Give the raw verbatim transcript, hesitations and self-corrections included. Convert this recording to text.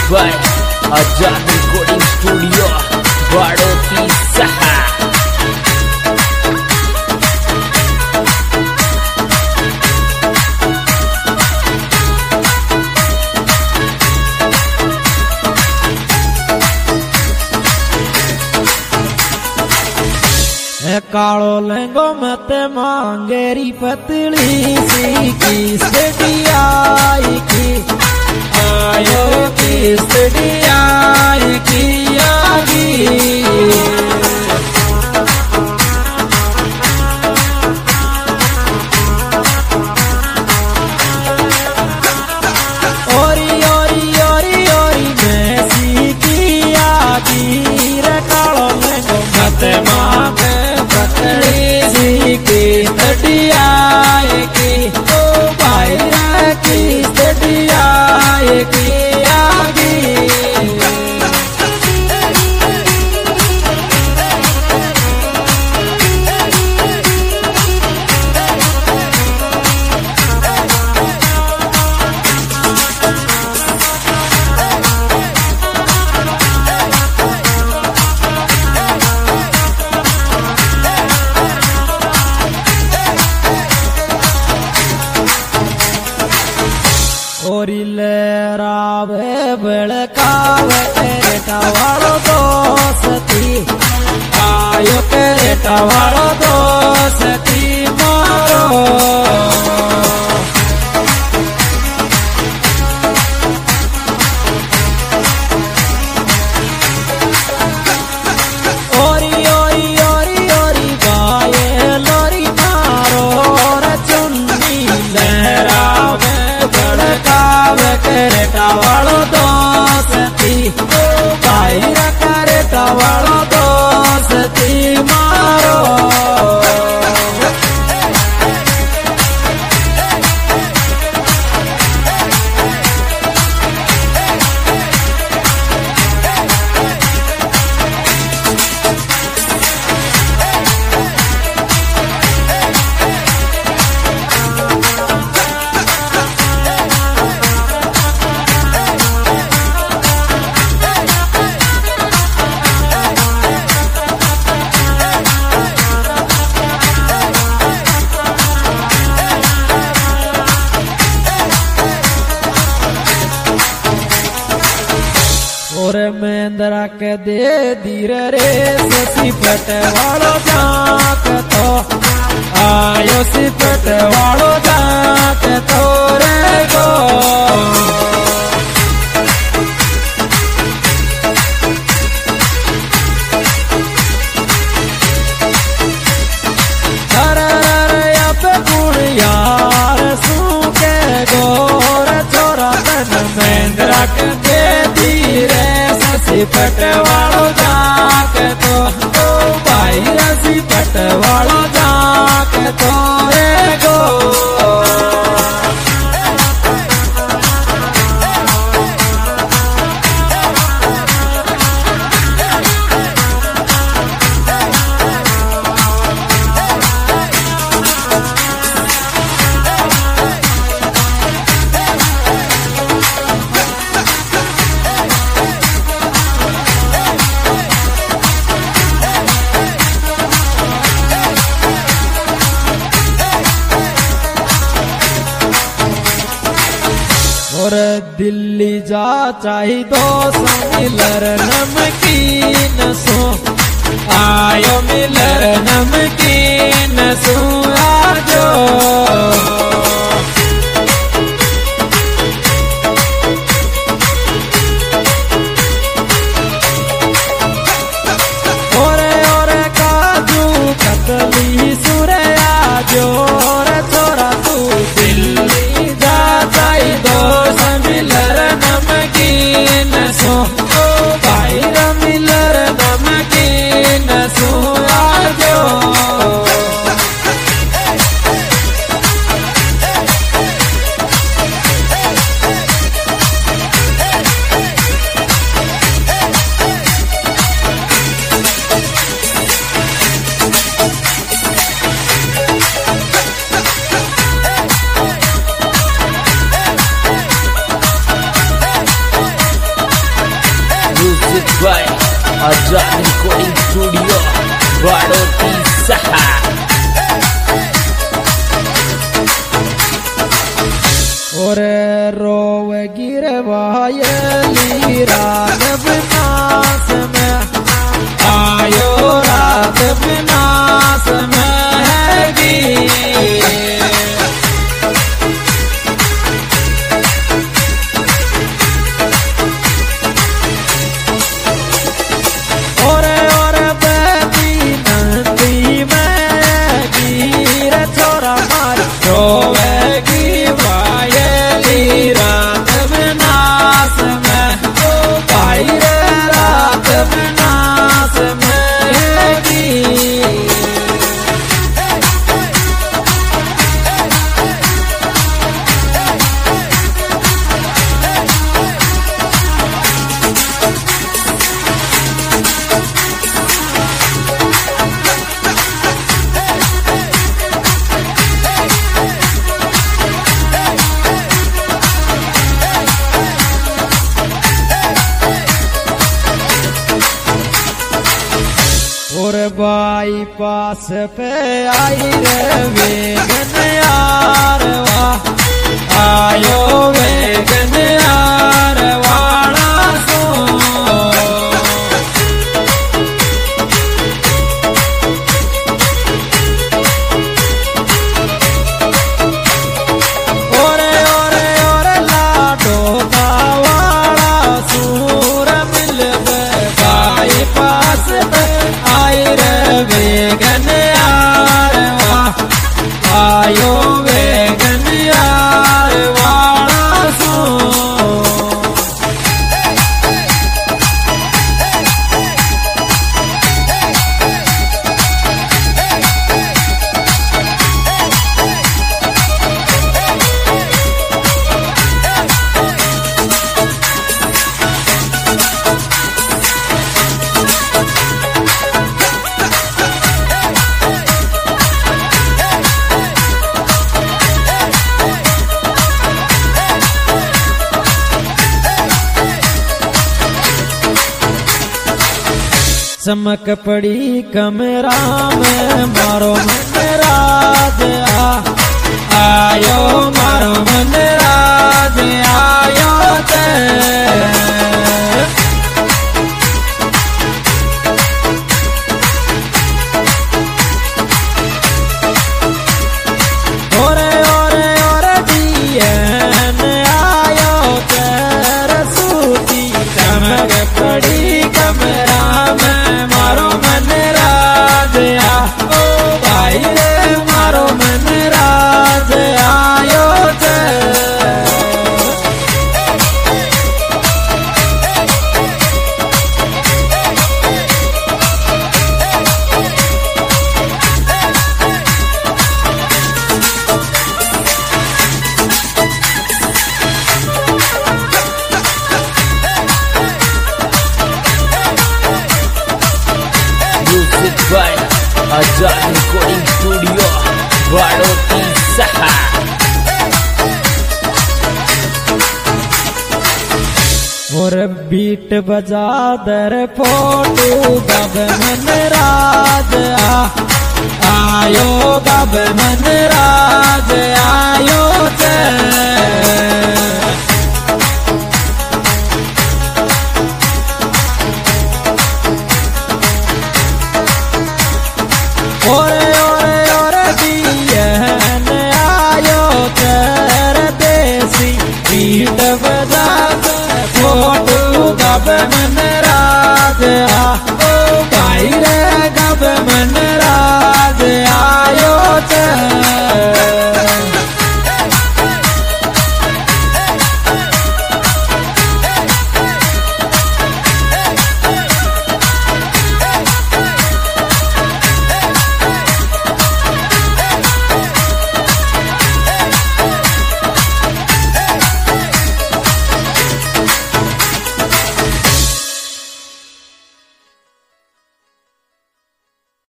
Bye Azad recording studio Badoti सहा। कालो लहंगो मत मांगेरी पतली सी किसड़ी आई की आयो किसड़ी आई की आगी ओरी ओरी ओरी ओरी मैं सी की आगी रे कालो लहंगो मत मांगे सी की तटिया की ओ भाई की तटिया की आगी ओरी लहरावे बड़कावे रेटा वालो दोस्ती आयो के रेटा वालो दोस्ती मारो ओरी ओरी ओरी ओरी गाये लोरी मारो रे चुन्नी लहरावे करेटा वालो दोस्ती भाई करेटा वालो दोस्ती मारो और मेंदरा के दे धीरे रे सिपट वालो जाक तो आयो सिपट वालो जाक तो रे गो अरे अरे अब गुण यार सू के गोर छोरा तन मेंदरा के दे धीरे सिपट वालो जाक तो ओ भाई सिपट वालो जाक तो रे गो और दिल्ली जा चाही दो मिलर नमकीन सो आयो मिलर नमकीन सो आजो ओरे ओरे काजू कतली सुरे आजो रे छोरा तू दिल्ली जा चाही दो मिलर नमकीन सो ओ भाई मिलर नमकीन सो आजो आजाद रिकॉर्डिंग स्टूडियो बाड़ोती सहा। और रोव गिरवायली रात विनाश में आयो रात विनाश में हैगी। और और बेबी नंदी में गिर छोरा मार रोवेगी वायली रात विनाश में ओ भाई रे रात विनाश में हैगी। और बाईपास पे आई रे वेगन यार वाह आयो वेगन यार वाला सो। ओरे ओरे ओरे लाडो का वाला सूर मिल बाईपास पे आई रे वेगन यार वाह आयो वेगन यार वाला सो। चमक पड़ी कमरा में मारो मन राज आ आयो मारो मन राज आयो ते। ओरे ओरे ओरे दियन आयो तेरे सूती चमक पड़ी कमरा में मारो मन राज आ ओ भाई रे मारो मन राज आयो ते। Music by Azad recording studio Badoti सहा। और बीट बजा दर फोटो गब मन राज आ आयो गब मन